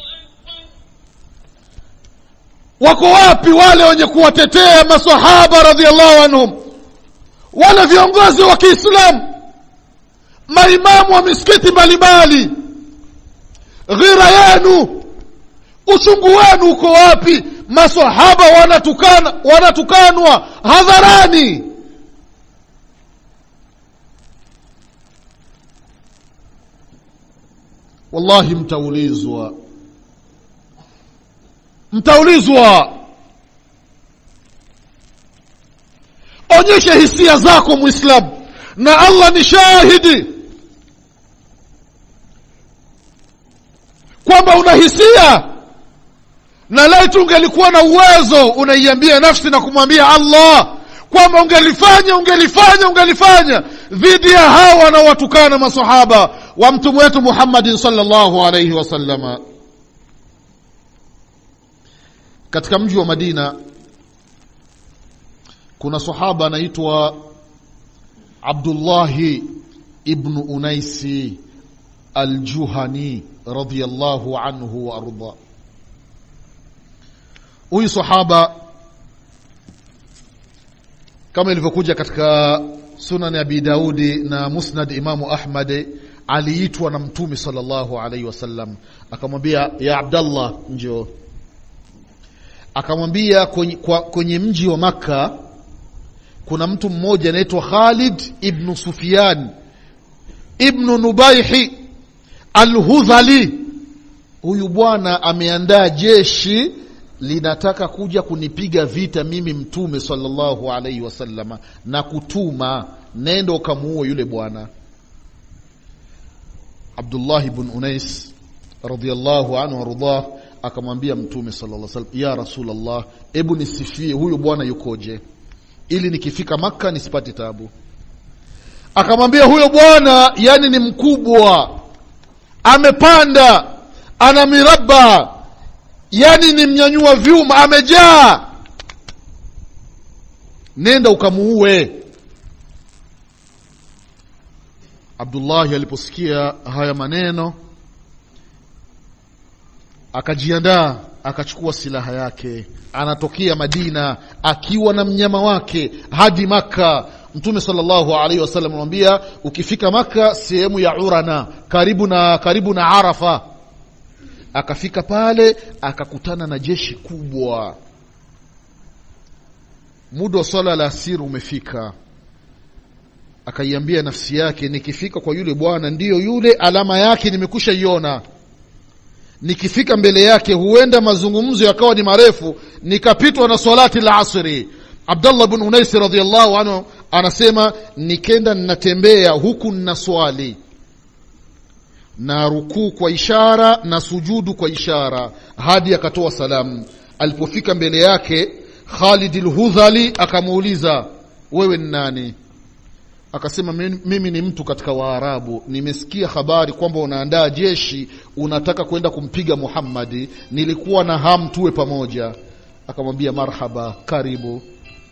wako wapi wale wenye kuwatetea maswahaba radhiallahu anhum, wale viongozi wa Kiislamu, maimamu wa misikiti mbalimbali? Ghira yenu, uchungu wenu uko wapi? Maswahaba wanatukanwa hadharani. Wallahi mtaulizwa. Onyesha hisia zako Muislamu, na Allah ni shahidi kwamba una hisia. Na laiti ungelikuwa na uwezo, unaiambia nafsi na kumwambia Allah kwamba ungelifanya dhidi ya hawa wanaowatukana maswahaba wa mtume wetu Muhammad sallallahu alayhi wasallam. Katika mji wa Madina kuna sahaba anaitwa Abdullah ibn Unaisi al-Juhani radiyallahu anhu wa arda. Huyu sahaba kama ilivyokuja katika Sunan Abi Daudi na Musnad Imamu Ahmad, aliitwa na Mtume sallallahu alaihi wasallam, akamwambia ya Abdullah njoo. Akamwambia kwenye mji wa Makka kuna mtu mmoja anaitwa Khalid ibn Sufyan ibn Nubayhi al-Hudhali. Huyu bwana ameandaa jeshi linataka kuja kunipiga vita mimi Mtume sallallahu alaihi wasallama, na kutuma nenda ukamuue yule bwana. Abdullah ibn Unais radiyallahu anhu warḍah akamwambia Mtume sallallahu alaihi wasallam, ya Rasulullah, hebu nisifie huyu bwana yukoje ili nikifika Makka nisipate tabu. Akamwambia huyo bwana yani ni mkubwa, amepanda, ana miraba, yani ni mnyanyua vyuma, amejaa, nenda ukamuue. Abdullah aliposikia haya maneno akajiandaa, akachukua silaha yake, anatokea Madina akiwa na mnyama wake hadi Makka. Mtume sallallahu alaihi wasallam anamwambia ukifika Makka sehemu ya Urana karibu na Arafa. Akafika pale akakutana na jeshi kubwa. Muda wa swala la asiri umefika. Akaiambia nafsi yake, nikifika kwa yule bwana ndiyo yule, alama yake nimekusha iona. Nikifika mbele yake huenda mazungumzo yakawa ni marefu, nikapitwa na salati la asri. Abdullah ibn Unais radhiyallahu anhu anasema nikenda ninatembea huku ninaswali, na rukuu kwa ishara na sujudu kwa ishara, hadi akatoa salamu. Alipofika mbele yake Khalid al-Hudhali akamuuliza, wewe ni nani? Akasema mimi ni mtu katika Waarabu, nimesikia habari kwamba unaandaa jeshi unataka kwenda kumpiga Muhammad, nilikuwa na hamu tuwe pamoja. Akamwambia marhaba, karibu.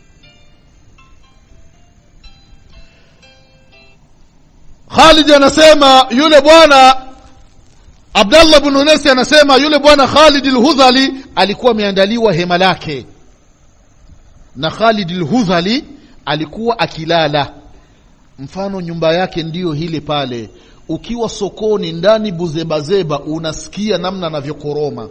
Khalid anasema yule bwana, Abdullah ibn Unais anasema yule bwana Khalid al-Hudhali alikuwa ameandaliwa hema lake, na Khalid al-Hudhali alikuwa akilala. Mfano nyumba yake ndiyo hile pale, ukiwa sokoni ndani buzebazeba unasikia namna anavyokoroma.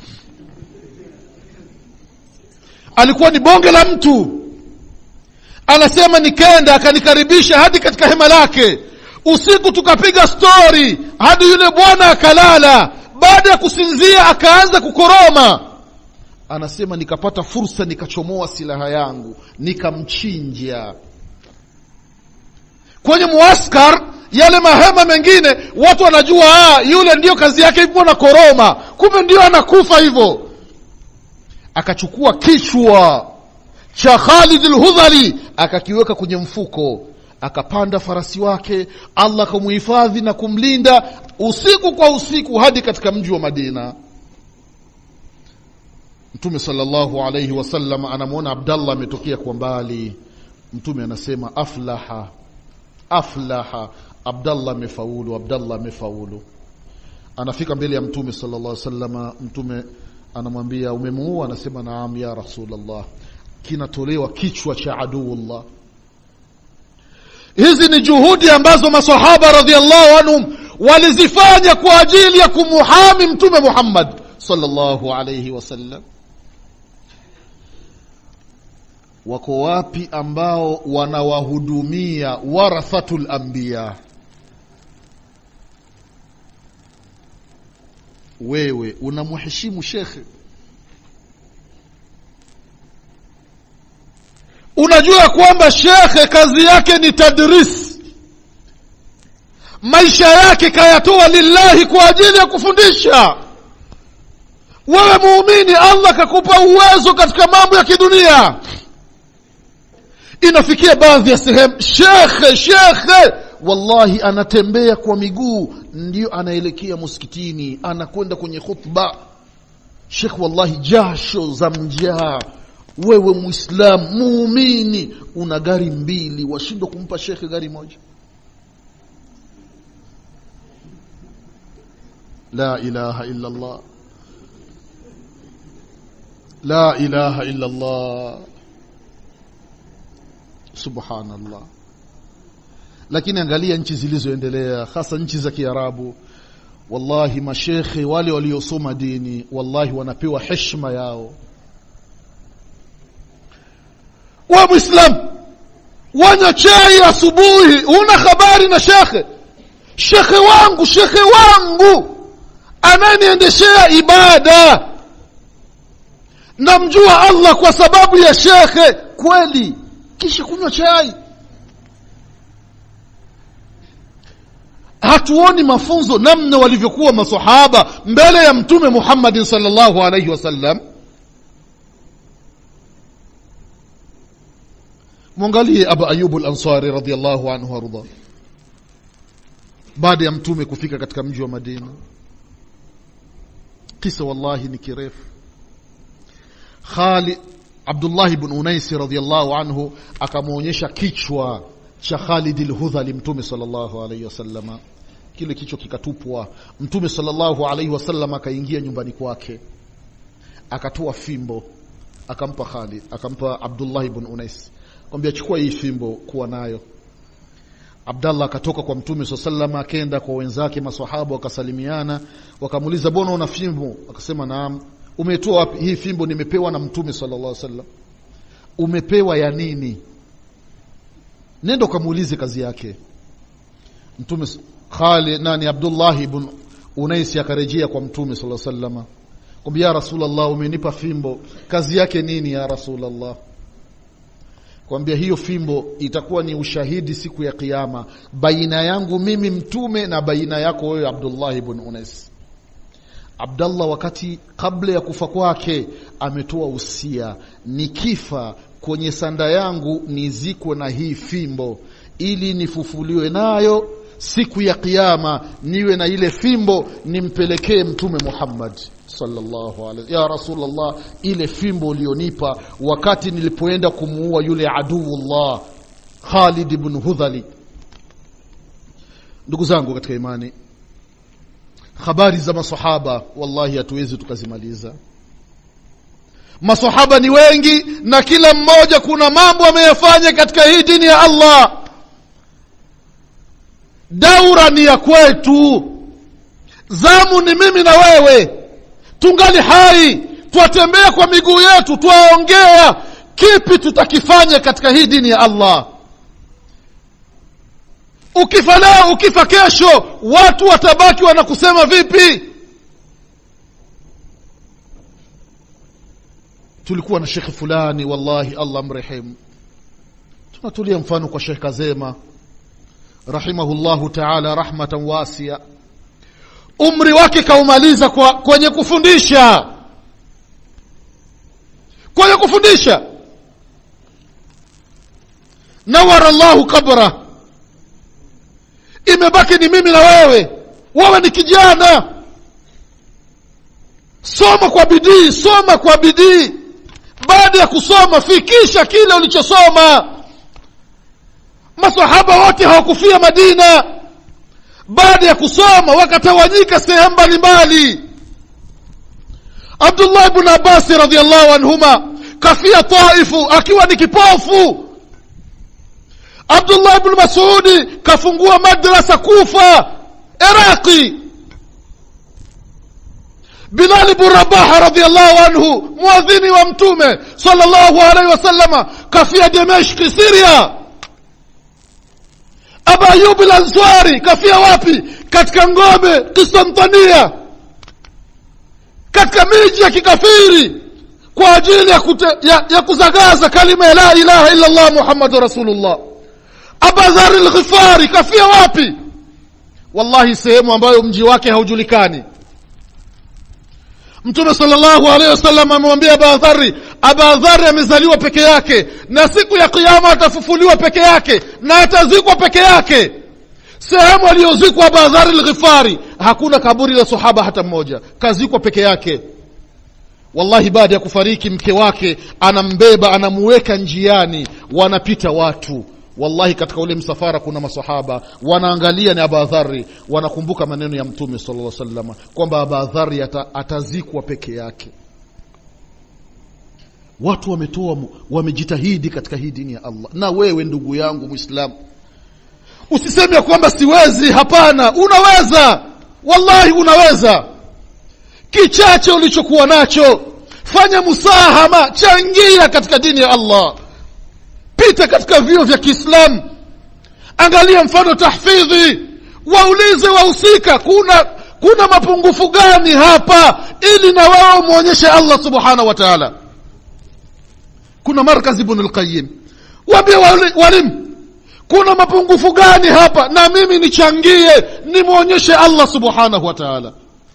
Alikuwa ni bonge la mtu. Anasema nikenda akanikaribisha hadi katika hema lake. Usiku tukapiga story hadi yule bwana akalala. Baada ya kusinzia akaanza kukoroma. Anasema nikapata fursa, nikachomoa silaha yangu, nikamchinja. Kwenye muaskar yale mahema mengine watu wanajua yule ndio kazi yake hivyo na koroma, kumbe ndio anakufa hivyo. Akachukua kichwa cha Khalid al-Hudhali akakiweka kwenye mfuko, akapanda farasi wake, Allah kumuhifadhi na kumlinda usiku kwa usiku hadi katika mji wa Madina. Mtume sallallahu alayhi wasallam anamuona Abdullah ametokea kwa mbali. Mtume anasema aflaha, Abdullah amefaulu. Anafika mbele ya Mtume sallallahu alaihi wasallam. Mtume anamwambia umemuua? Anasema naam ya Rasulullah. Kinatolewa kichwa cha aduullah. Hizi ni juhudi ambazo maswahaba radhiallahu anhum walizifanya kwa ajili ya kumuhami Mtume Muhammad sallallahu alaihi wasallam. Wako wapi ambao wanawahudumia warathatul anbiya? Wewe unamheshimu shekhe? Unajua kwamba shekhe kazi yake ni tadris, maisha yake kayatoa lillahi kwa ajili ya kufundisha. Wewe muumini, Allah kakupa uwezo katika mambo ya kidunia. Inafikia baadhi ya sehemu shekhe wallahi anatembea kwa miguu ndio anaelekea msikitini, anakwenda kwenye khutba. Sheikh wallahi jasho za mjaa, wewe muislamu muumini una gari mbili, washindwa kumpa shekhe gari moja? La ilaha illa Allah, la ilaha illa Allah, subhanallah. Lakini angalia nchi zilizoendelea, hasa nchi za Kiarabu, wallahi mashekhe wale waliosoma dini wallahi wanapewa heshima yao. Wa muislam wanya chai asubuhi, una habari na shekhe wangu ananiendeshea ibada, namjua Allah kwa sababu ya shekhe kweli, kisha kunywa chai. Hatuoni mafunzo namna walivyokuwa masahaba mbele ya mtume Muhammad sallallahu alayhi wasallam? Mwangalie Abu Ayyub al-Ansari radhiyallahu anhu warda, baada ya mtume kufika katika mji wa Madina. Kisa wallahi ni kirefu. Abdullah ibn Unais radhiyallahu anhu akamuonyesha kichwa cha Khalid al-Hudhali mtume sallallahu alayhi wasallam. Kile kichwa kikatupwa. Mtume sallallahu alayhi wasallam akaingia nyumbani kwake, akatoa fimbo akampa Khalid, akampa Abdullah ibn Unais, kwambia chukua hii fimbo kuwa nayo. Abdullah akatoka kwa mtume sallallahu alayhi wasallam, akaenda kwa wenzake maswahaba, wakasalimiana, wakamuuliza bona una fimbo? Akasema naam. Umetoa wapi? Hii fimbo nimepewa na mtume sallallahu alayhi wasallam. Umepewa ya nini? Nenda kamuulize kazi yake. Mtume Abdullah ibn Unais akarejea kwa mtume sallallahu alayhi wasallam, kwambia ya Rasulullah, umenipa fimbo, kazi yake nini ya Rasulullah? Kwambia hiyo fimbo itakuwa ni ushahidi siku ya kiyama baina yangu mimi mtume na baina yako wewe Abdullah ibn Unais. Abdullah wakati kabla ya kufa kwake ametoa usia, nikifa kwenye sanda yangu nizikwe na hii fimbo, ili nifufuliwe nayo siku ya kiyama, niwe na ile fimbo nimpelekee mtume Muhammad sallallahu alaihi. Ya Rasulullah, ile fimbo ulionipa wakati nilipoenda kumuua yule aduullah Khalid ibn Hudhali. Ndugu zangu katika imani, habari za masahaba wallahi hatuwezi tukazimaliza. Masahaba ni wengi na kila mmoja kuna mambo ameyafanya katika hii dini ya Allah. Daura ni ya kwetu, zamu ni mimi na wewe. Tungali hai, tuatembea kwa miguu yetu, tuaongea kipi tutakifanya katika hii dini ya Allah. Ukifa leo, ukifa kesho, watu watabaki wanakusema vipi? Tulikuwa na shekhi fulani wallahi Allah mrehemu, tunatulia mfano kwa Sheikh Kazema rahimahullahu ta'ala rahmatan wasiya. Umri wake kaumaliza kwenye kufundisha, nawara Allahu kabra. Imebaki ni mimi na wewe. Wewe ni kijana, soma kwa bidii. Baada ya kusoma fikisha kile ulichosoma. Masahaba wote hawakufia Madina, baada ya kusoma wakatawanyika sehemu mbalimbali. Abdullah ibn Abbas radhiyallahu anhuma kafia Taifu akiwa ni kipofu. Abdullah ibn Mas'ud kafungua madrasa Kufa, Iraqi. Bilal ibn Rabah radhiyallahu anhu muadhini wa mtume sallallahu alayhi wasallam kafia Dimashq, Syria. Abu Ayyub al-Ansari kafia wapi? Katika ngome Konstantinia, katika miji ya kikafiri, kwa ajili ya kuzagaza kalima ya la ilaha illa Allah Muhammadur Rasulullah. Abu Dharr al-Ghifari kafia wapi? Wallahi sehemu ambayo mji wake haujulikani. Mtume sallallahu alayhi wasallam amemwambia Abu Dharr amezaliwa peke yake, na siku ya kiyama atafufuliwa peke yake, na atazikwa peke yake. Sehemu aliyozikwa Abu Dharr al-Ghifari hakuna kaburi la sahaba hata mmoja, kazikwa peke yake. wallahi baada ya kufariki mke wake anambeba anamuweka njiani, wanapita watu, wallahi katika ule msafara kuna masahaba wanaangalia ni Abu Dharr, wanakumbuka maneno ya Mtume sallallahu alaihi wasallam kwamba Abu Dharr atazikwa peke yake. Watu wamejitahidi katika hii dini ya Allah. Na wewe ndugu yangu Muislamu, usiseme kwamba siwezi. Hapana, unaweza, wallahi unaweza. Kichache ulichokuwa nacho fanya musahama, changia katika dini ya Allah. Pita katika vyuo vya Kiislamu, angalia mfano tahfidhi, waulize wahusika kuna mapungufu gani hapa, ili na wao muonyeshe Allah subhanahu wa ta'ala. Kuna markaz Ibn al-Qayyim, waambie walimu kuna mapungufu gani hapa, na mimi nichangie nimuonyeshe Allah subhanahu wa ta'ala.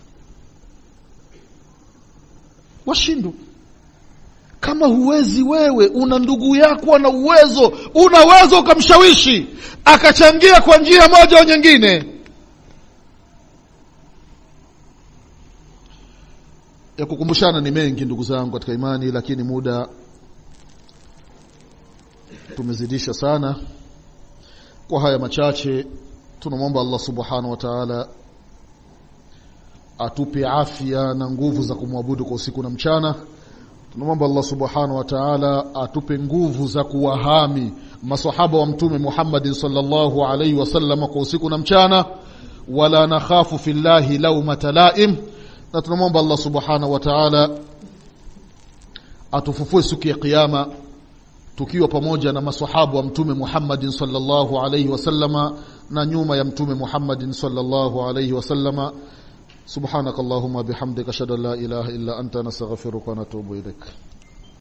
Washindu. Kama huwezi wewe, una ndugu yako ana uwezo, unaweza ukamshawishi akachangia kwa njia moja au nyingine. Ya kukumbushana ni mengi ndugu zangu katika imani, lakini muda tumezidisha sana. Kwa haya machache tunamwomba Allah subhanahu wa ta'ala atupe afya na nguvu za kumwabudu kwa usiku na mchana. Tunamwomba Allah subhanahu wa ta'ala atupe nguvu za kuwahami masahaba wa Mtume Muhammad sallallahu alaihi wasallam kwa usiku na mchana. Wala nakhafu fillahi lawmata laim. Na tunamwomba Allah subhanahu wa ta'ala atufufue siku ya kiyama tukiwa pamoja na masahaba wa Mtume Muhammad sallallahu alaihi wasallama na nyuma ya Mtume Muhammad sallallahu alaihi wasallama. Subhanakallahumma bihamdika ashhadu an la ilaha illa anta nastaghfiruka wa natubu ilaik.